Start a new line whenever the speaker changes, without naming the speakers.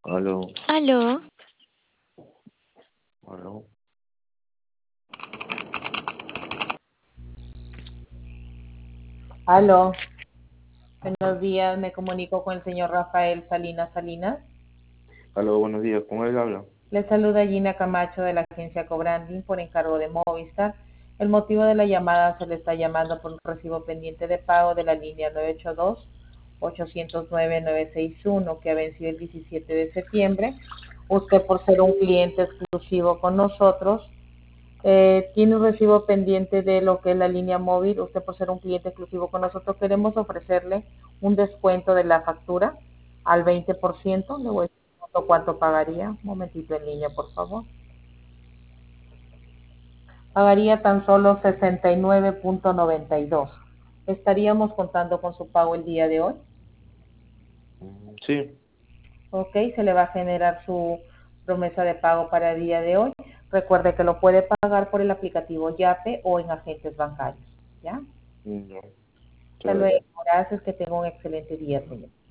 Aló,
Aló,
aló.
Aló, buenos días, me comunico con el señor Rafael Salinas Salinas.
Aló, buenos días. ¿Con él habla?
Le saluda Gina Camacho de la agencia Cobranding por encargo de Movistar. El motivo de la llamada se le está llamando por un recibo pendiente de pago de la línea 982-809-961 que ha vencido el 17 de septiembre. Usted por ser un cliente exclusivo con nosotros tiene un recibo pendiente de lo que es la línea móvil. Usted por ser un cliente exclusivo con nosotros queremos ofrecerle un descuento de la factura al 20%. Le voy a decir cuánto pagaría. Un momentito en línea, por favor. Pagaría tan solo 69.92. ¿Estaríamos contando con su pago el día de hoy?
Sí.
Ok, se le va a generar su promesa de pago para el día de hoy. Recuerde que lo puede pagar por el aplicativo Yape o en agentes bancarios. ¿Ya?
No,
Hasta
muchas
luego.
gracias.
Gracias, que tenga un excelente día, señor.